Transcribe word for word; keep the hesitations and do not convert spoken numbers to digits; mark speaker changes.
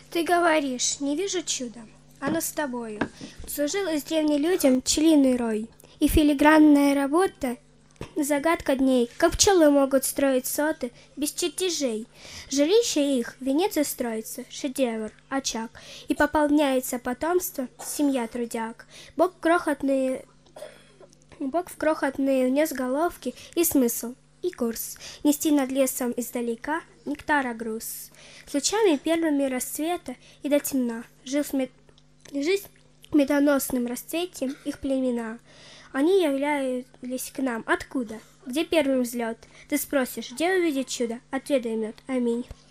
Speaker 1: Ты говоришь, не вижу чуда. Оно с тобою. Служилось древним людям пчелиный рой. И филигранная работа, загадка дней, как пчелы могут строить соты без чертежей. Жилище их, венец и строится, шедевр, очаг, и пополняется потомство, семья трудяг. Бог крохотные, Бог в крохотные внес головки и смысл, и курс нести над лесом издалека нектара груз. С лучами первыми расцвета и до темна жил смет... жизнь в медоносном расцвете их племена. Они являлись к нам. Откуда? Где первый взлет? Ты спросишь, где увидеть чудо? Отведай мед. Аминь.